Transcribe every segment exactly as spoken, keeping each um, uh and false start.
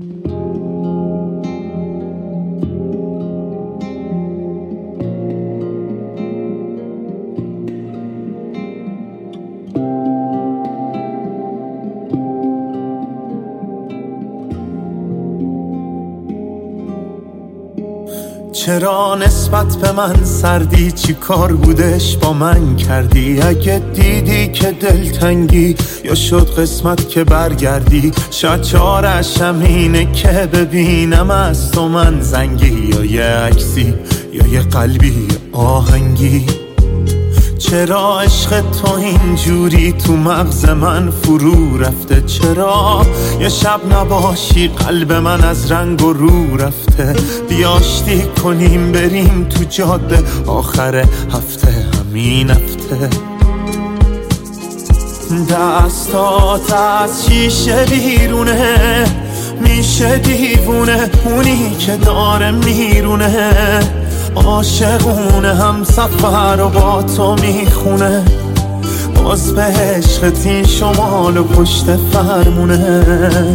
چرا نسبت به من سردی؟ چی کار بودش با من کردی؟ اگه دیدی که دلتنگی یا شد قسمت که برگردی، شاید چارش همینه که ببینم از تو من زنگی، یا یه عکسی یا یه قلبی آهنگی. چرا عشق تو اینجوری تو مغز من فرو رفته؟ چرا یه شب نباشی قلب من از رنگ و رو رفته؟ بیاشتی کنیم بریم تو جاده آخر هفته، همین هفته. دستات از شیشه بیرونه، میشه دیوونه اونی که داره میرونه. عاشقونه هم سفر و با تو میخونه، باز به عشقت این شمال و پشت فرمونه.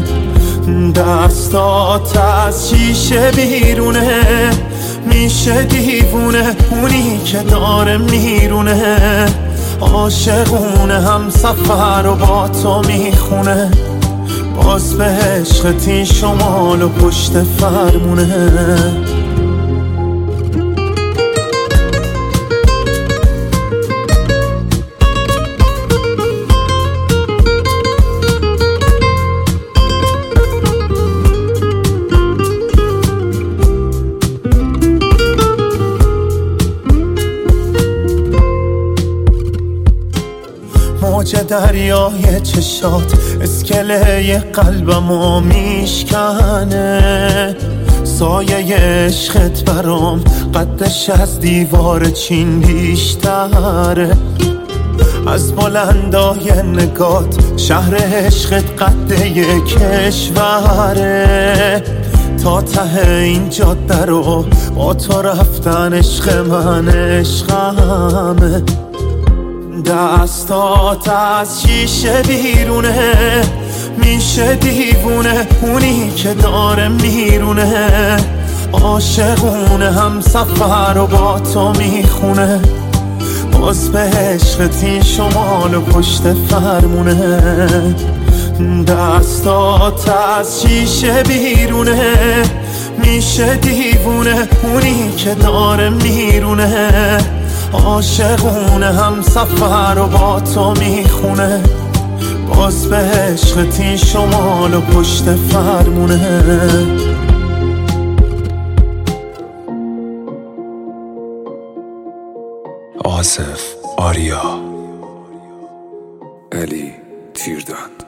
دستات از شیشه بیرونه، میشه دیوونه اونی که داره میرونه. عاشقونه هم سفر و با تو میخونه، باز به عشقت این شمال و پشت فرمونه. موج دریای چشات اسکله قلبمو میشکنه. سایه عشقت برام قدش از دیوار چین بیشتره. از بلندای نگات شهر عشقت قده یه کشوره. تا ته این جاده رو با تو رفتن عشق من عشقمه. دستات از شیشه بیرونه، میشه دیوونه اونی که داره میرونه. عاشقونه هم سفر و با تو میخونه، باز به عشقت این شمال و پشت فرمونه. دستات از شیشه بیرونه، میشه دیوونه اونی که داره میرونه. عاشقونه هم سفر و با تو میخونه، باز به عشقت این شمال و پشت فرمونه. آصف آریا، علی تیردان.